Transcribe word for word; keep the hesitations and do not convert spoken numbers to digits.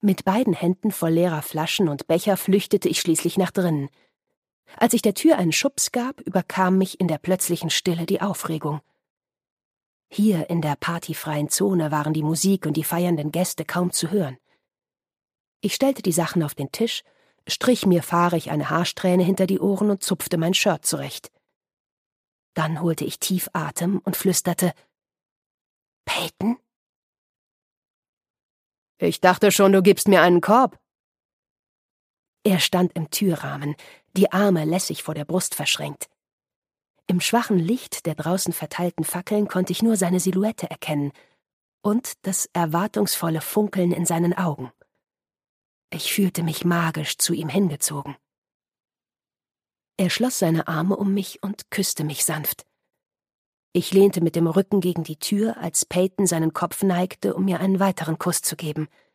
Mit beiden Händen voll leerer Flaschen und Becher flüchtete ich schließlich nach drinnen. Als ich der Tür einen Schubs gab, überkam mich in der plötzlichen Stille die Aufregung. Hier in der partyfreien Zone waren die Musik und die feiernden Gäste kaum zu hören. Ich stellte die Sachen auf den Tisch, strich mir fahrig eine Haarsträhne hinter die Ohren und zupfte mein Shirt zurecht. Dann holte ich tief Atem und flüsterte: »Peyton?« »Ich dachte schon, du gibst mir einen Korb.« Er stand im Türrahmen, die Arme lässig vor der Brust verschränkt. Im schwachen Licht der draußen verteilten Fackeln konnte ich nur seine Silhouette erkennen und das erwartungsvolle Funkeln in seinen Augen. Ich fühlte mich magisch zu ihm hingezogen. Er schloss seine Arme um mich und küsste mich sanft. Ich lehnte mit dem Rücken gegen die Tür, als Peyton seinen Kopf neigte, um mir einen weiteren Kuss zu geben.